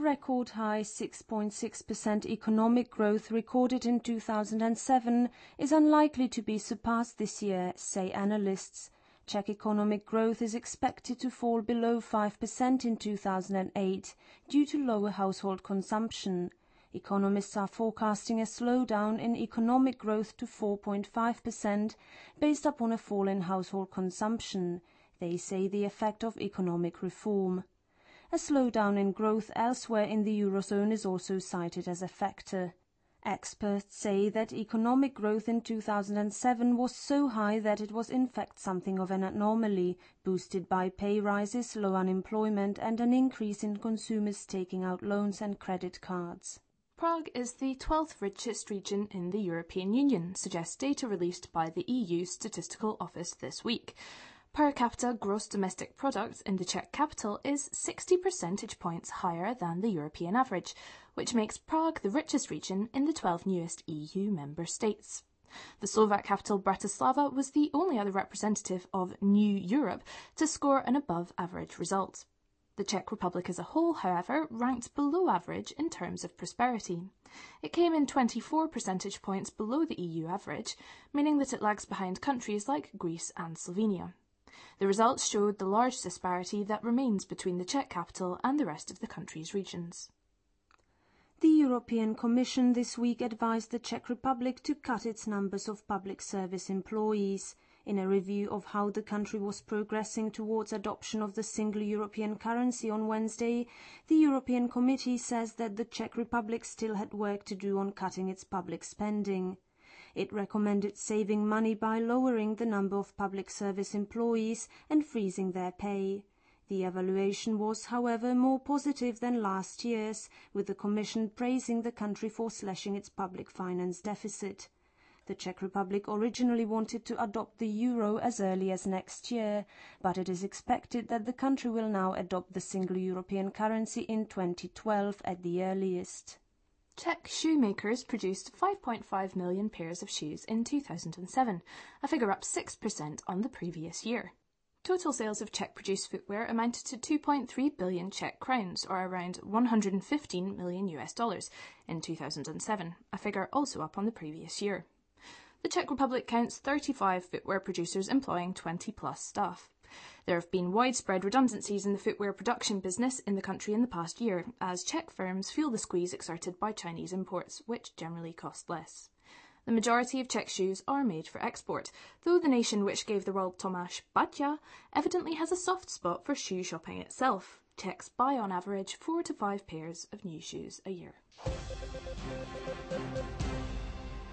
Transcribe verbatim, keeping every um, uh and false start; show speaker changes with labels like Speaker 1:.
Speaker 1: record high six point six percent economic growth recorded in two thousand seven is unlikely to be surpassed this year, say analysts. Czech economic growth is expected to fall below five percent in two thousand eight due to lower household consumption. Economists are forecasting a slowdown in economic growth to four point five percent based upon a fall in household consumption. They say the effect of economic reform. A slowdown in growth elsewhere in the Eurozone is also cited as a factor. Experts say that economic growth in two thousand seven was so high that it was in fact something of an anomaly, boosted by pay rises, low unemployment and an increase in consumers taking out loans and credit cards.
Speaker 2: Prague is the twelfth richest region in the European Union, suggests data released by the E U Statistical Office this week. Per capita gross domestic product in the Czech capital is sixty percentage points higher than the European average, which makes Prague the richest region in the twelve newest E U member states. The Slovak capital Bratislava was the only other representative of New Europe to score an above-average result. The Czech Republic as a whole, however, ranked below average in terms of prosperity. It came in twenty-four percentage points below the E U average, meaning that it lags behind countries like Greece and Slovenia. The results showed the large disparity that remains between the Czech capital and the rest of the country's regions.
Speaker 1: The European Commission this week advised the Czech Republic to cut its numbers of public service employees. In a review of how the country was progressing towards adoption of the single European currency on Wednesday, the European Committee says that the Czech Republic still had work to do on cutting its public spending. It recommended saving money by lowering the number of public service employees and freezing their pay. The evaluation was, however, more positive than last year's, with the Commission praising the country for slashing its public finance deficit. The Czech Republic originally wanted to adopt the euro as early as next year, but it is expected that the country will now adopt the single European currency in twenty twelve at the earliest.
Speaker 2: Czech shoemakers produced five point five million pairs of shoes in two thousand seven, a figure up six percent on the previous year. Total sales of Czech-produced footwear amounted to two point three billion Czech crowns, or around one hundred fifteen million U S dollars, in two thousand seven, a figure also up on the previous year. The Czech Republic counts thirty-five footwear producers employing twenty plus staff. There have been widespread redundancies in the footwear production business in the country in the past year, as Czech firms feel the squeeze exerted by Chinese imports, which generally cost less. The majority of Czech shoes are made for export, though the nation which gave the world Tomáš Baťa evidently has a soft spot for shoe shopping itself. Czechs buy on average four to five pairs of new shoes a year.